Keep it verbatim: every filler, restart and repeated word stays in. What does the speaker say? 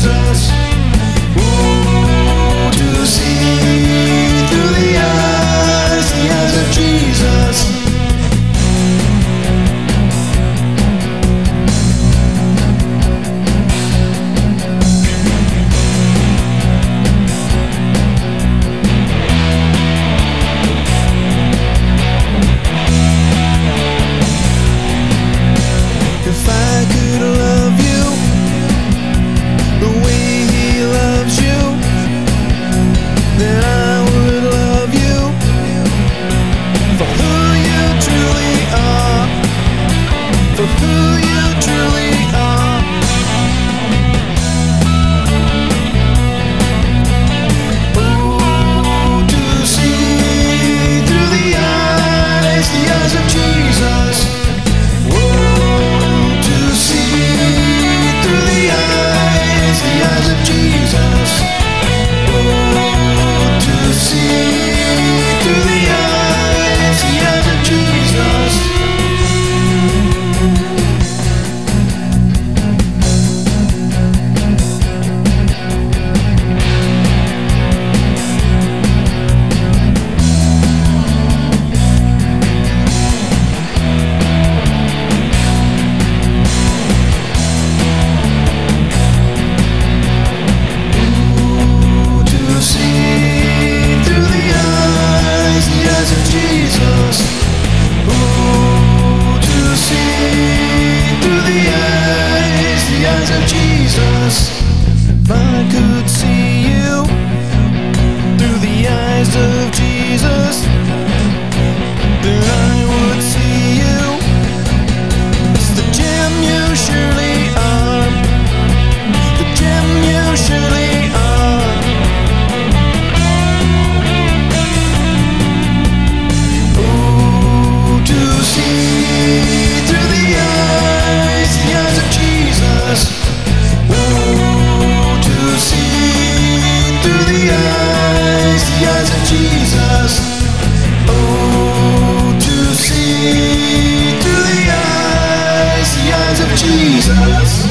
Jesus. Ooh, to see through the eyes, the eyes of Jesus. If I could love you the way He loves you, then I would love you for who you truly are, for who you truly are. Oh, to see through the eyes, the eyes of Jesus. Jesus, if I could see you through the eyes of Jesus, then I would see you as the gem you surely are, the gem you surely are. Oh, to see through the eyes, the eyes of Jesus. To see through the eyes, the eyes of Jesus. Oh, to see through the eyes, the eyes of Jesus.